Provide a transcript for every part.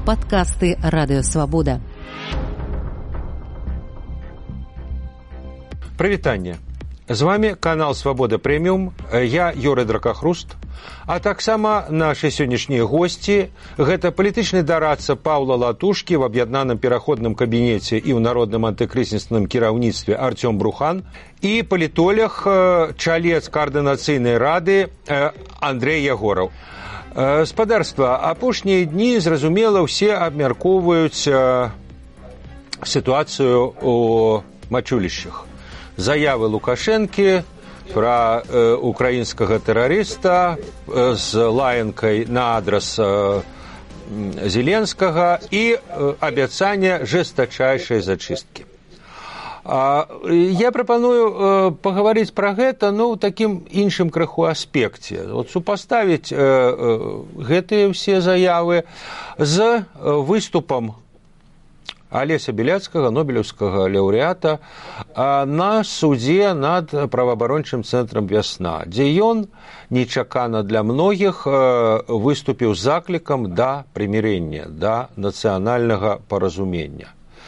Падкасты Радыёвабода. Прывітанне. З вами канал Свабода Прэміум, я Юрый Дракахруст, а таксама нашы сённяшнія госці – гэта палітычны дарадца Паўла Латушкі в аб'яднаным пераходным кабінеце і ў народным антыкрызісным кіраўніцтве Артём Брухан і палітолог, чалец каардынацыйнай рады Андрэй Ягораў. Спадарства, апошнія дні, зразумела, ўсе абмяркоўваюць сітуацыю у мачулішчах. Заявы Лукашэнкі пра украінскага тэрарыста з лаянкай на адрас Зеленскага і абяцанне жэстачайшай зачысткі. Я прапаную пагаварыць пра гэта, ў такім іншым крыху аспекце. Супаставіць гэтыя ўсе заявы з выступам Алеся Беляцкага, нобелеўскага лаўрэата, на судзе над праваабарончым цэнтрам «Вясна», дзе ён нечакана для многіх выступіў з заклікам да прымірэння, да нацыянальнага паразумення.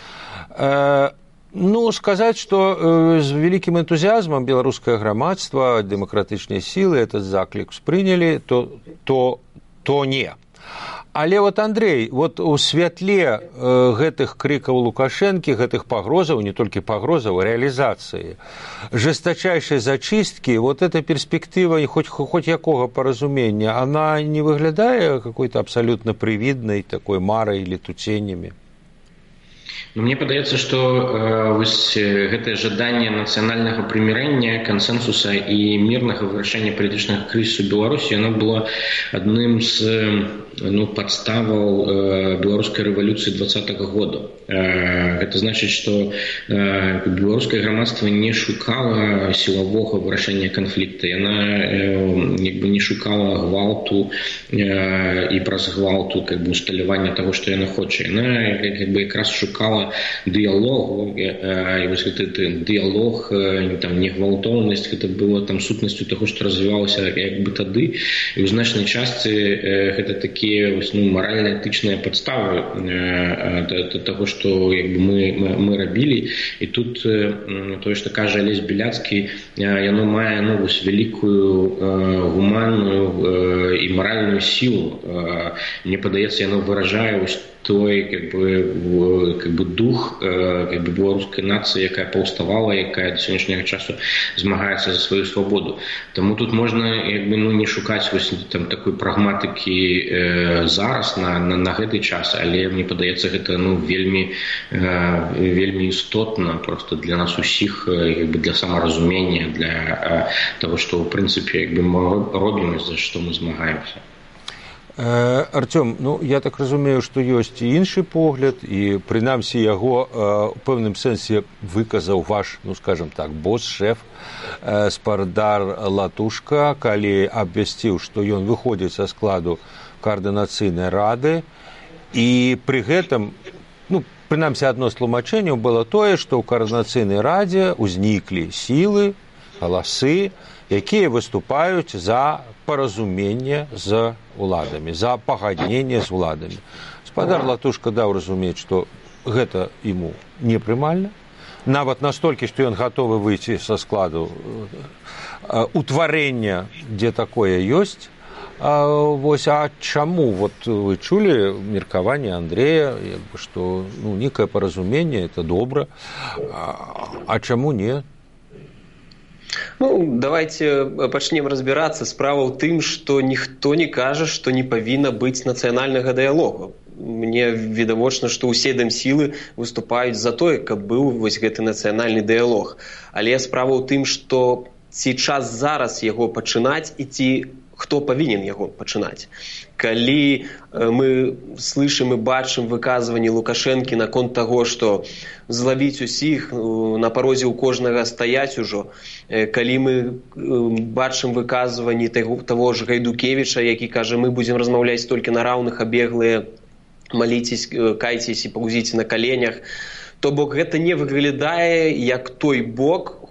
Сказаць, што з вялікім энтузіязмам беларускае грамадства, дэмакратычныя сілы этот заклік спрынялі, то не. Але Андрэй, у святле гэтых крыкаў Лукашэнкі, гэтых пагрозаў, не толькі пагрозаў, а рэалізацыі жэстачайшай зачысткі, эта перспектыва хоць якога паразумення, она не выглядае какой-то абсолютно прывіднай такой марай, летуценнямі? Мне падаецца, што гэтае жаданне нацыянальнага прымірэння, кансэнсуса і мірнага вырашэння палітычнага крызісу Беларусі, яно было адным з падставаў беларускай рэвалюцыі 20-го года. Гэта значыць, што беларускае грамадства не шукала сілавога вырашэння канфлікта, яна не шукала гвалту і праз гвалту усталявання таго, што яна хоча. Яна якраз шукала дыялогу, і гэты дыялог, не гвалтоўнасць, гэта было сутнасцю таго, што развівалася тады, і ў значнай частцы гэта такія маральна-этычныя падставы таго, што мы рабілі. І тут тое, што кажа Алесь Беляцкі, яно мае вялікую гуманную і маральную сілу. Мне падаецца, яно выражае той дух беларускай нацыі, якая паўставала, якая да сённяшняга часу змагаецца за сваю свабоду. Таму тут можна не шукаць такой прагматыкі зараз на гэты час, але мне падаецца, гэта вельмі істотна просто для нас усіх, для самаразумення, для того, што ў прынцыпе мы робім, за што мы змагаемся. Артём, я так разумею, што ёсць і іншы погляд, і прынамсі яго ў пэўным сэнсе выказаў ваш, скажем так, босс-шэф Спадар Латушка, калі абвясціў, што ён выходзіць са складу каардынацыйнай рады, і пры гэтым, прынамсі адно з тлумачэнняў было тое, што ў каардынацыйнай радзе ўзніклі сілы, галасы, якія выступаюць за паразуменне з уладамі, за пагадненне з уладамі. Спадар Латушка даў разумець, што гэта яму непрымальна, нават настолькі, што ён гатовы выйсці са складу утварэння, дзе такое ёсць. А чаму? Вы чулі меркаванне Андрэя, што некае паразуменне, это добра, а чаму не? Давайте пачнем разбірацца. Справа ў тым, што ніхто не кажа, што не павінна быць нацыянальнага дыялогу. Мне відавочна, што ўсе дэмсілы выступаюць за тое, каб быў гэты нацыянальны дыялог. Але справа ў тым, што ці час зараз яго пачынаць і ці хто павінен яго пачынаць. Калі мы слышым і бачым выказванні Лукашэнкі наконт таго, што злавіць усіх, на парозе ў кожнага стаяць ужо, калі мы бачым выказванні таго ж Гайдукевіча, які кажа, мы будзем размаўляць толькі на раўных, а беглыя маліцесь, кайцесь і паўзіце на каленях, то бок гэта не выглядае як той бок,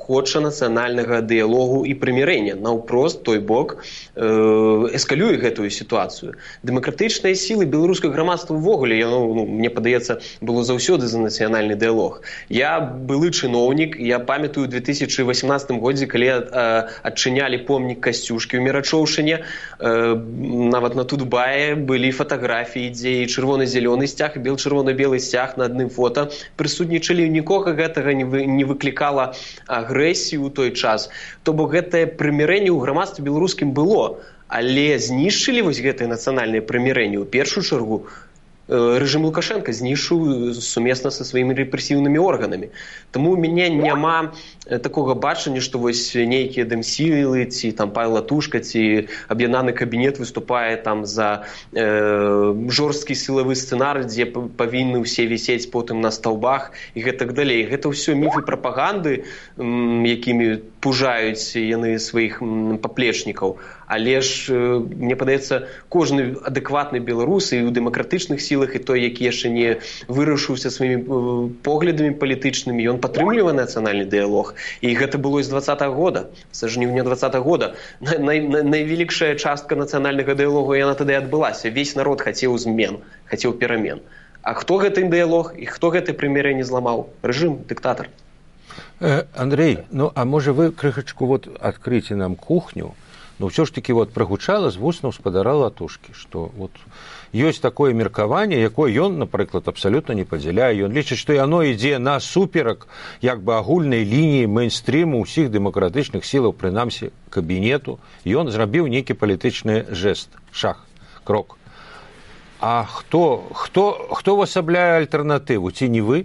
хоча нацыянальнага дыялогу і прымірэння. Наўпрост той бок эскалюе гэтую сітуацыю. Дэмакратычныя сілы беларускага грамадства ўвогуле, мне падаецца, было заўсёды за нацыянальны дыялог. Я былы чыноўнік, я памятаю ў 2018 годзе, калі адчынялі помнік Касцюшкі ў Мерачоўшыне, нават на Тутбае былі фатаграфіі, дзе і чырвона-зялёны сцяг, і бел-чырвона-белы сцяг на адным фота прысутнічалі, нікога гэтага не выклікала агрэсію ў той час. То бок гэтае прымірэнне ў грамадстве беларускім было, але знішчылі вось гэтае нацыянальнае прымірэнне ў першую чаргу рэжым Лукашенка знішчыў сумесна са сваімі рэпрэсіўнымі органамі. Таму ў мяне няма такога бачання, што вось нейкія дэмсілы, ці там Павел Латушка, ці аб'яднаны кабінет выступае там за жорсткі сілавы сцэнар, дзе павінны ўсе вісець потым на стаўбах і гэтак далей. Гэта ўсё міфы прапаганды, якімі пужаюць яны сваіх паплечнікаў. Але ж, мне падаецца, кожны адэкватны беларус і ў дэмакратычных сілах, і той, які яшчэ не вырашыўся сваімі поглядамі палітычнымі, ён падтрымлівае нацыянальны дыялог. І гэта было з 20-го года, са жніўня 20-го года. Найвялікшая частка нацыянальнага дыялогу яна тады адбылася. Весь народ хацеў змен, хацеў перамен. А хто гэты дыялог і хто гэты прымірэнне зламаў? Рэжым, дыктатар. Андрей, а можа вы крыхачку адкрыце нам кухню? Ўсё ж такі прагучала з вуснаў спадара Латушкі, што ёсць такое меркаванне, якое ён, напрыклад, абсалютна не падзяляе. Ён лічыць, што яно ідзе насуперак агульнай лініі мэйнстрыму ўсіх дэмакратычных сілаў, прынамсі кабінету. Ён зрабіў нейкі палітычны жэст, шаг, крок. А хто ўвасабляе альтэрнатыву, ці не вы?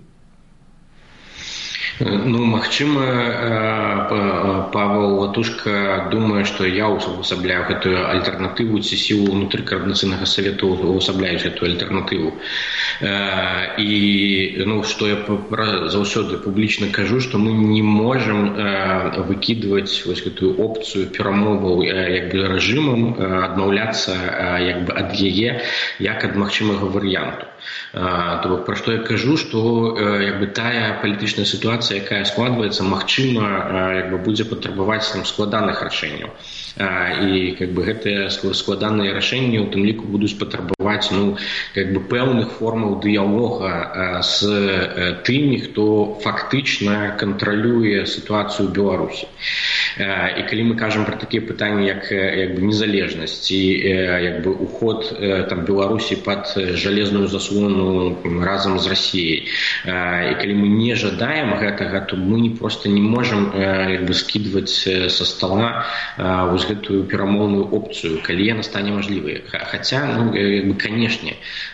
Магчыма, Павел Латушка думае, што я ўвасабляю гэтую альтэрнатыву, ці сілы ўнутры Коордынацыйнага савету ўвасабляюць гэтую альтэрнатыву. І што я заўсёды публічна кажу, што мы не можам выкідваць вось гэтую опцыю перамоваў рэжымам, адмаўляцца ад яе як ад магчымага варыянту. То бок, пра што я кажу, што тая палітычная сітуацыя, якая складваецца, магчыма, будзе патрабаваць складаных рашэнняў. І гэтыя складаныя рашэнні у тым ліку будуць патрабаваць пэўных формаў дыялога з тымі, хто фактычна кантралюе сітуацыю ў Беларусі. І калі мы кажам пра такія пытанні, як незалежнасць і уход Беларусі пад жалезную заслону разам з Расіяй, і калі мы не жадаем гэтага, то мы проста не можам скідваць са стола вось гэтую перамоўную опцыю, калі яна стане мажлівай. Хаця, канешне,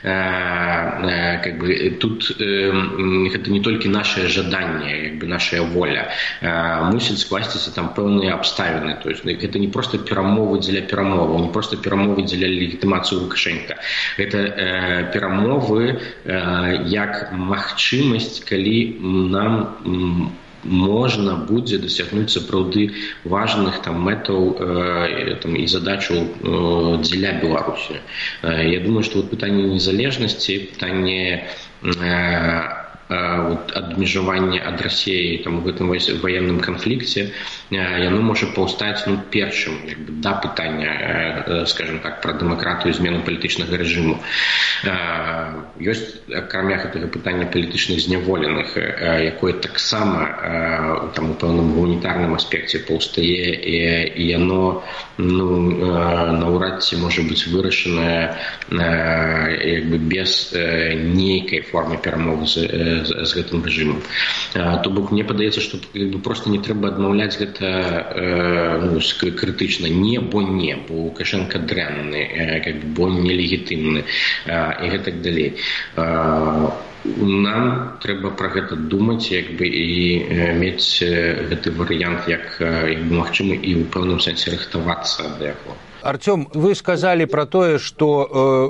тут гэта не толькі нашае жаданне, нашая воля. Мусіць скласціся там пэўныя абставіны. То есть гэта не проста перамовы дзеля перамоваў, не проста перамовы дзеля легітымацыі Лукашенка. Гэта перамовы як магчымасць, калі нам можна будзе дасягнуць сапраўды важных мэтаў і задачаў дзеля Беларусі. Я думаю, што пытанне незалежнасці, пытанне адмежавання ад Расіі у гэтым ваенным канфлікце, яно можа паўстаць першым да пытання, скажем так, пра дэмакратыю, змену палітычнага рэжыму. Ёсць, акрамя гэтага пытання палітычных зняволеных, якое таксама у пэўным гуманітарным аспекце паўстае, і яно наўрад ці можа быць вырашанае без нейкай формы перамовы з гэтым рэжымам. То бок, мне падаецца, што проста не трэба адмаўляць гэта крытычна. Не, бо Лукашенка дрэнны, бо нелегітымны і гэтак далей. Нам трэба пра гэта думаць і мець гэты варыянт як магчымы і ў пэўным сэнсе рыхтавацца да яго. Артём, вы сказалі пра тое, што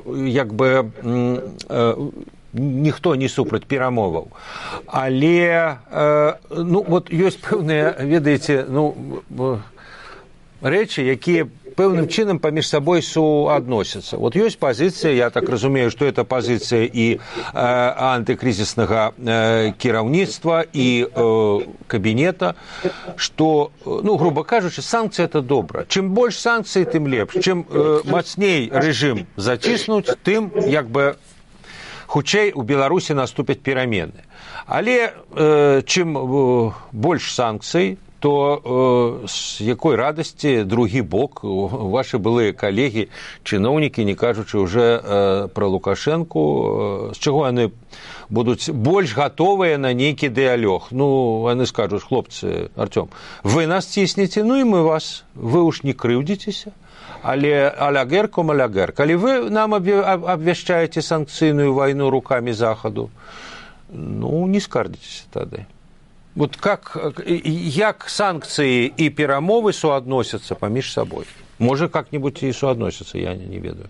ніхто не супраць перамоваў. Але ёсць пэўныя, ведаеце, рэчы, якія пэўным чынам паміж сабой суадносяцца. Вот ёсць пазіцыя, я так разумею, што это пазіцыя і антыкрызіснага кіраўніцтва і кабінета, што, ну, грубо кажучы, санкцыі это добра. Чым больш санкцый, тым лепш. Чым мацней рэжым заціснуць, тым як бы хутчэй у Беларусі наступяць перамены. Але чым больш санкцый, то з якой радасці другі бок, вашы былыя калегі, чыноўнікі, не кажучы ўжо пра Лукашэнку, з чаго яны будуць больш гатовыя на нейкі дыялог. Ну, яны скажуць: хлопцы, Артём, вы нас ціснеце, ну і мы вас, вы уж не крыўдзіцеся, але алягер ком алягер. Калі вы нам абвяшчаеце санкцыйную вайну рукамі Захаду, ну, не скардзіцеся тады. Вот як санкцыі і перамовы суадносяцца паміж сабой? Можа, как-нибудь і суадносяцца, я не ведаю.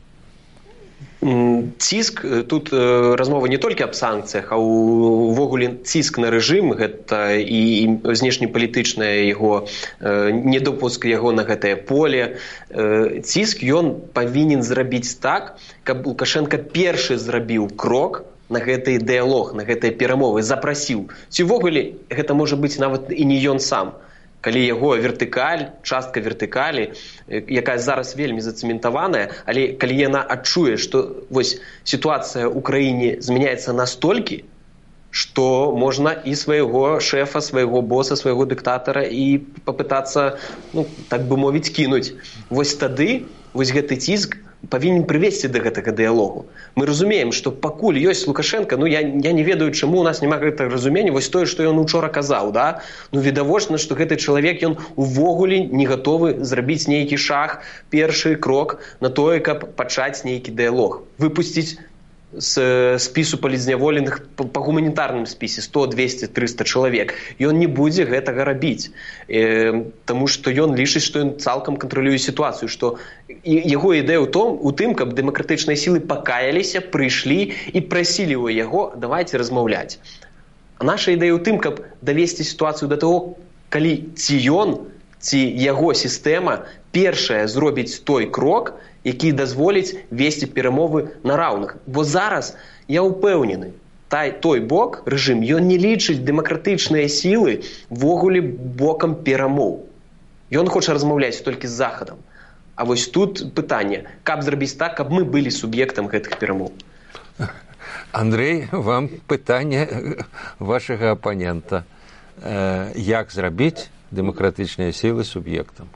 Ціск, тут размова не толькі аб санкцыях, а ўвогуле ціск на рэжым, гэта і знешнепалітычнае яго, недопуск яго на гэтае поле. Ціск ён павінен зрабіць так, каб Лукашенко першы зрабіў крок на гэты дыялог, на гэтыя перамовы, запрасіў. Ці ўвогуле гэта можа быць нават і не ён сам. Калі яго вертыкаль, частка вертыкалі, якая зараз вельмі зацэментаваная, але калі яна адчуе, што вось сітуацыя ў краіне змяняецца настолькі, што можна і свайго шэфа, свайго боса, свайго дыктатара і папытацца, ну, так бы мовіць, кінуць. Вось тады вось гэты ціск павінен прывесці да гэтага дыялогу. Мы разумеем, што пакуль ёсць Лукашенко, ну я не ведаю, чаму у нас няма гэтага разумення, вось тое, што ён учора казаў, да? Ну відавочна, што гэты чалавек, ён увогуле не гатовы зрабіць нейкі шаг, першы крок на тое, каб пачаць нейкі дыялог. Выпусціць з спісу палізняволеных па гуманітарным спісе 100, 200, 300 чалавек. Ён не будзе гэтага рабіць, таму што ён лічыць, што ён цалкам кантралюе сітуацыю, што яго ідэя ў тым, каб дэмакратычныя сілы пакаяліся, прыйшлі і прасілі ў яго: давайце размаўляць. А наша ідэя ў тым, каб давесці сітуацыю да таго, калі ці ён, ці яго сістэма першая зробіць той крок, які дазволіць весці перамовы на раўных. Бо зараз, я ўпэўнены, той бок, рэжым, ён не лічыць дэмакратычныя сілы ввогуле бокам перамоў. Ён хоча размаўляць толькі з Захадам. А вось тут пытанне, каб зрабіць так, каб мы былі суб'ектам гэтых перамоў. Андрей, вам пытанне вашага апанента. Як зрабіць дэмакратычныя сілы суб'ектам?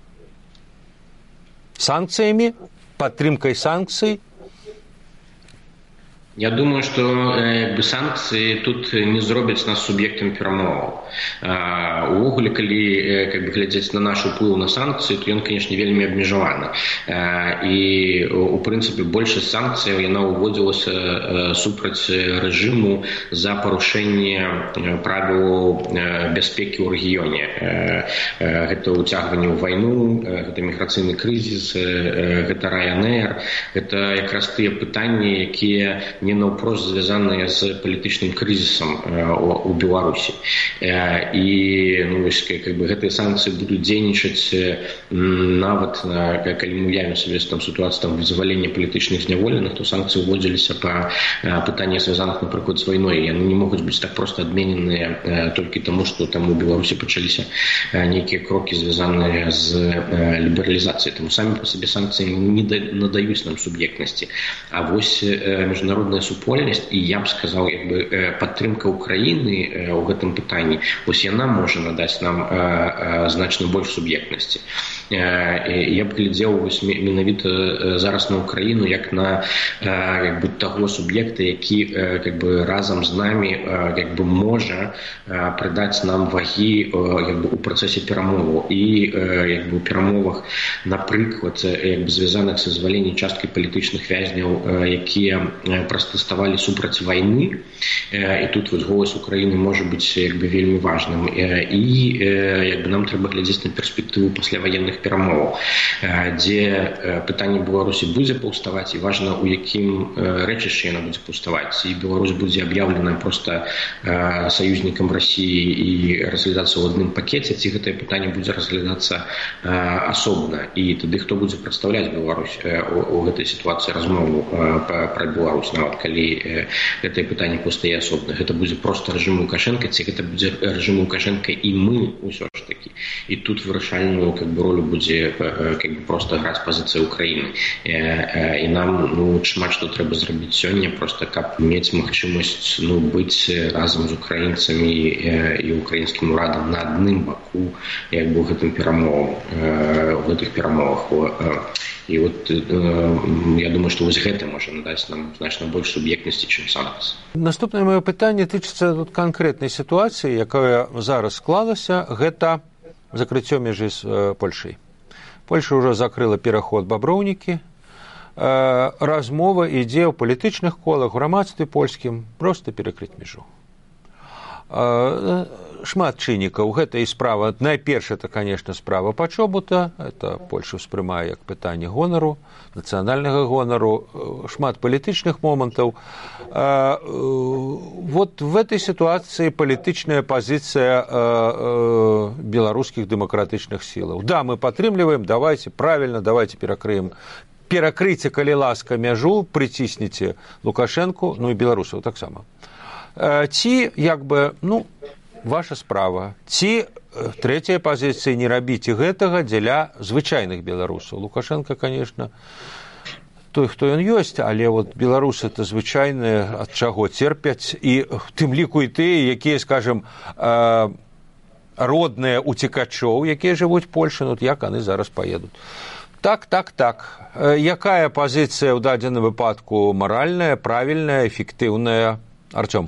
Санкцыямі? Падтрымкай санкцый? Я думаю, што санкцыі тут не зробяць нас суб'ектам перамоваў. Увогуле, калі глядзець на наш уплыў на санкцыі, то ён, канешне, вельмі абмежаваны. І, у прынцыпе, большасць санкцыяў яна ўводзілася супраць рэжыму за парушэнне правілаў бяспекі ў рэгіёне. Гэта ўцягванне ў вайну, гэта міграцыйны крызіс, гэта Ryanair, гэта якраз тыя пытанні, якія не наўпрост звязаныя з палітычным крызісам у Беларусі. І гэтыя санкцыі будуць дзейнічаць нават, калі мы уявім сабе сітуацыю вызвалення палітычных зняволеных, то санкцыі ўводзіліся па пытаннях, звязаных, напрыклад, з вайной. Яны не могуць быць так проста адмененыя толькі таму, што там у Беларусі пачаліся нейкія крокі, звязаныя з лібералізацыяй. Таму самі па сабе санкцыі не надаюць нам суб'ектнасці. А вось міжнародная супольнасць, і я б сказаў, падтрымка ўкраіны ў гэтым пытанні, вось яна можа надаць нам значна больш суб'ектнасці. Я б глядзеў менавіта зараз на Украіну як на таго суб'екта, які разам з намі можа прыдаць нам вагі у працэсе перамоваў і у перамовах, напрыклад, звязаных са зваленнем часткі палітычных вязняў, якія пратэставалі супраць вайны, і тут вось голас Украіны можа быць як бы вельмі важным, і як бы нам трэба глядзець на перспектыву пасляваенных перамоваў, дзе пытанне Беларусі будзе паўставаць, і важна, у якім рэчышчы яна будзе паўставаць, і Беларусь будзе аб'яўлена проста саюзнікам Расіі і разглядацца ў адным пакеце, ці гэтае пытанне будзе разглядацца асобна, і тады хто будзе прадстаўляць Беларусь у гэтай сітуацыі размову пра Беларусь, нават калі гэтае пытанне паўстае асобна. Гэта будзе проста рэжым Лукашенка, ці гэта будзе рэжым Лукашенка і мы ўсё ж такі. І тут вырашальную как бы ролю будзе как бы проста граць пазіцыя Украіны. І нам шмат што трэба зрабіць сёння, проста каб мець магчымасць быць разам з украінцамі і украінскім урадам на адным баку як бы ў гэтым перамовам, у гэтых перамовах. І от я думаю, што вось гэта можа надаць нам значна больш суб'ектнасці, чым санкцыі. Наступнае маё пытанне тычыцца тут канкрэтнай сітуацыі, якая зараз склалася, гэта закрыццё мяжы з Польшай. Польша ўжо закрыла пераход Баброўнікі. Размова ідзе ў палітычных колах, у грамадстве польскім проста перакрыць мяжу. Шмат чыннікаў. Гэта і справа, найперш, это, конечно, справа пачобута, это Польша ўспрымае як пытанне гонару, нацыянальнага гонару, шмат палітычных момантаў. Вот в этой ситуации палітычная пазіцыя беларускіх дэмакратычных сілаў. Да, мы падтрымліваем, давайте, правильно, давайте перакрыем. Перакрыйце, калі ласка, мяжу, прыцісніце Лукашэнку, і беларусаў таксама. Ці, як бы, ваша справа. Ці трэцяя пазіцыя, не рабіце гэтага дзеля звычайных беларусаў. Лукашенко, конечно, той, хто ён ёсць, але вот беларусы это звычайныя, ад чаго церпяць, і тым ліку і тыя, якія, скажем, родныя уцекачоў, якія жывуць у Польшы, як яны зараз паедуць. Так. Якая пазіцыя ў дадзеным выпадку маральная, правільная, эфектыўная? Артём.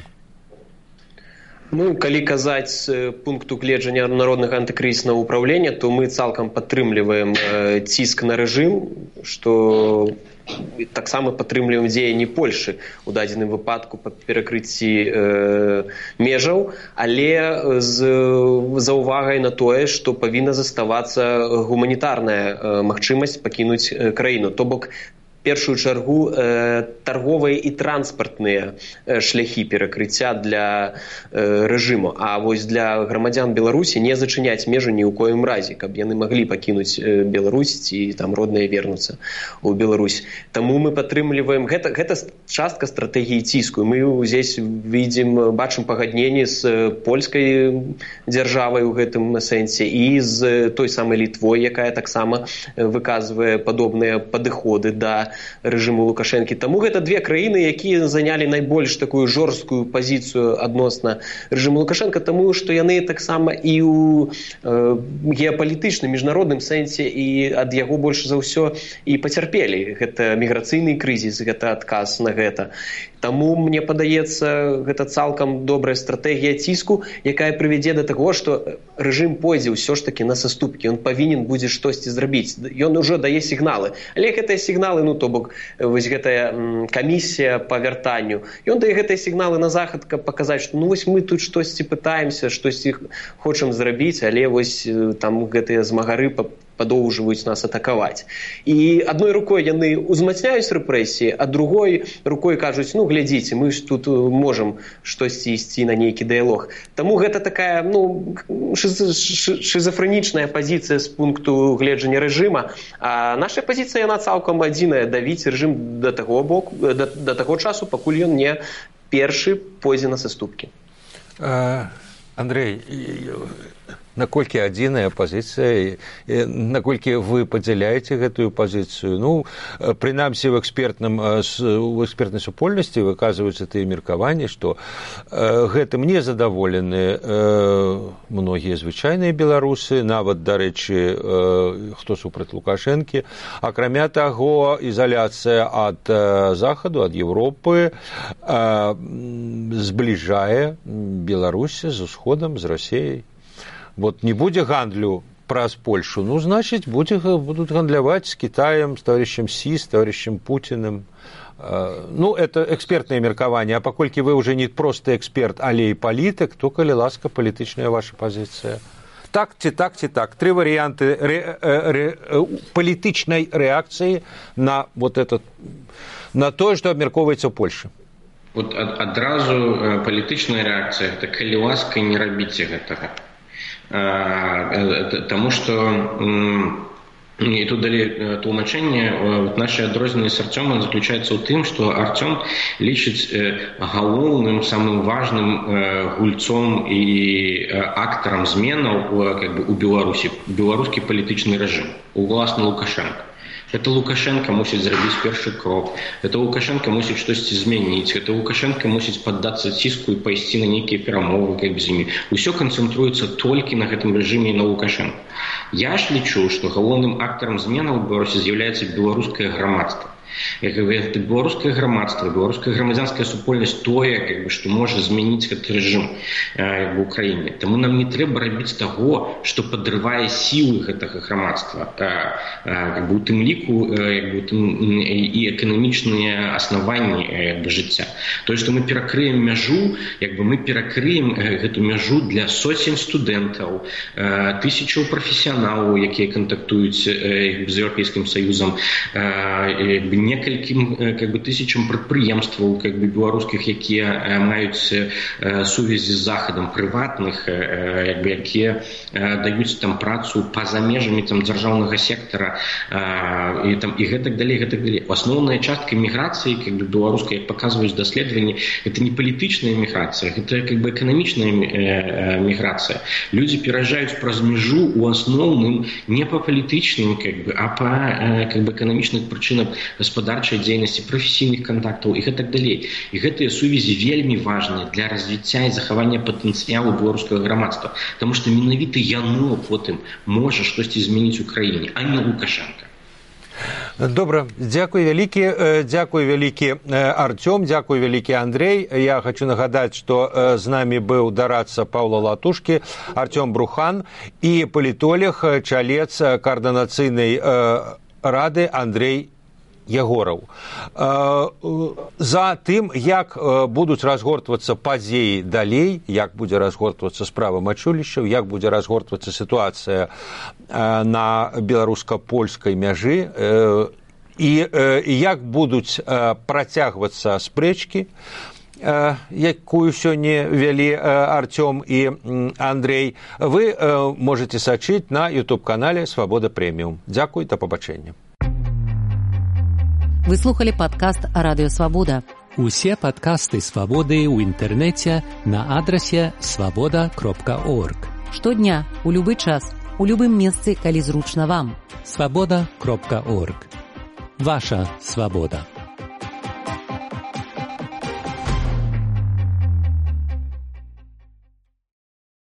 Калі казаць з пункту гледжання народнага антыкрызіснага ўпраўлення, то мы цалкам падтрымліваем ціск на рэжым, што таксама падтрымліваем дзеянні Польшы ў дадзеным выпадку па перакрыцці межаў, але з заўвагай на тое, што павінна заставацца гуманітарная магчымасць пакінуць краіну. То бок, першую чаргу тарговыя і транспартныя шляхі перакрыцця для рэжыму. А вось для грамадзян Беларусі не зачыняць межы ні ў коім разе, каб яны маглі пакінуць Беларусь ці там родныя вернуцца ў Беларусь. Таму мы падтрымліваем, гэта частка стратэгіі ціску. Мы здесь бачым пагадненні з польскай дзяржавай у гэтым сэнсе і з той самай Літвой, якая таксама выказвае падобныя падыходы да рэжыму Лукашэнкі. Таму гэта две краіны, якія занялі найбольш такую жорсткую пазіцыю адносна рэжыму Лукашэнка, таму што яны таксама і ў геапалітычным, міжнародным сэнсе і ад яго больш за ўсё і пацярпелі. Гэта міграцыйны крызіс, гэта адказ на гэта. Таму, мне падаецца, гэта цалкам добрая стратэгія ціску, якая прывядзе да таго, што рэжым пойдзе ўсё ж такі на саступкі. Ён павінен будзе штосьці зрабіць. Ён ужо дае сігналы. Але гэтыя сігналы, то бок, вось гэтая камісія па вяртанню, ён дае гэтыя сігналы на захад, каб паказаць, што вось мы тут штосьці пытаемся, штосьці хочам зрабіць, але вось там гэтыя змагары падоўжваюць нас атакаваць. І адной рукой яны ўзмацняюць рэпрэсіі, а другой рукой кажуць, глядзіце, мы ж тут можам штосьці ісці на нейкі дыялог. Таму гэта такая, шизафрэнічная пазіцыя з пункту гледжання рэжыма, а наша пазіцыя, яна цалкам адзіная, давіць рэжым да таго часу, пакуль ён не першы пойдзе на саступкі. Андрей, наколькі адзіная пазіцыя, наколькі вы падзяляеце гэтую пазіцыю? Прынамсі, у экспертнай супольнасці выказваюцца тыя меркаванні, што гэтым не задаволены многія звычайныя беларусы, нават, дарэчы, хто супраць Лукашэнкі. Акрамя таго, ізаляцыя ад Захаду, ад Еўропы збліжае Беларусь з Усходам, з Расіяй. Вот не будзе гандлю праз Польшу, значыць, будуць гандляваць з Кітаем, з таварышам Сі, з таварышам Пуціным. Ну, это экспертное меркаванне, а паколькі вы уже не просто эксперт, але і палітык, то, калі ласка, палітычная ваша пазіцыя. Так ці так ці так. Тры варыянты палітычнай рэакцыі на вот это, на тое, што абмяркоўваецца ў Польшы. Вот адразу палітычная рэакцыя, гэта калі ласка, не рабіце гэтага. Таму што і тут далі тлумачэнне, наша адрозненне з Артёмам заключаецца ў тым, што Артём лічыць галоўным, самым важным гульцом і актарам зменаў у Беларусі, беларускі палітычны рэжым, уласна Лукашенко. Это Лукашенко мусіць зрабіць першы крок, это Лукашенко мусіць штосьці змяніць, это Лукашенко мусіць паддацца ціску і пайсці на нейкія перамовы з імі. Усё канцэнтруецца толькі на гэтым рэжыме і на Лукашенко. Я ж лічу, што галоўным актарам зменаў у Беларусі з'яўляецца беларускае грамадства. Это беларускае грамадства, беларуская грамадзянская супольнасць тое, што можа змяніць гэты рэжым ў краіне. Таму нам не трэба рабіць таго, што падрывае сілы гэтага грамадства. У тым ліку і эканамічныя аснаванні жыцця. Тое, што мы перакрыем мяжу, мы перакрыем гэту мяжу для соцень студэнтаў, тысячаў прафесіяналаў, якія кантактуюць з Еўрапейскім Саюзам, некалькім тысячам прадпрыемстваў беларускіх, якія маюць сувязі з захадам, прыватных, якія даюць там працу па-за межамі дзяржаўнага сектара і гэтак далей. Асноўная частка міграцыі беларускай, як паказваюць даследаванні, гэта не палітычная міграцыя, гэта эканамічная міграцыя. Людзі пераязджаюць праз мяжу у асноўным не па палітычным, а па эканамічных прычынах гаспадарчай дзейнасці, прафесійных кантактаў і гэтак далей. І гэтыя сувязі вельмі важныя для развіцця і захавання патэнцыялу беларускага грамадства, таму што менавіта яно потым можа штосьці змяніць у краіне, а не Лукашенко. Добра, дзякуй вялікі Артём, дзякуй вялікі Андрей. Я хочу нагадаць, што з намі быў дарадца Паўла Латушкі, Артём Брухан і палітолог, чалец каардынацыйнай рады Андрей Ягораў. За тым, як будуць разгортвацца падзеі далей, як будзе разгортвацца справа мачулішчаў, як будзе разгортвацца сітуацыя на беларуска-польскай мяжы і як будуць працягвацца спрэчкі, якую сёння вялі Артём і Андрей, вы можете сачыць на YouTube-канале «Свабода Прэміум». Дзякуй, да пабачэння. Вы слухали падкаст «Радыё Свабода». Усе падкасты «Свабоды» ў інтэрнэце на адрасе свабода.орг. Штодня, у любы час, у любым месцы, калі зручна вам. Свабода.орг. Ваша свабода.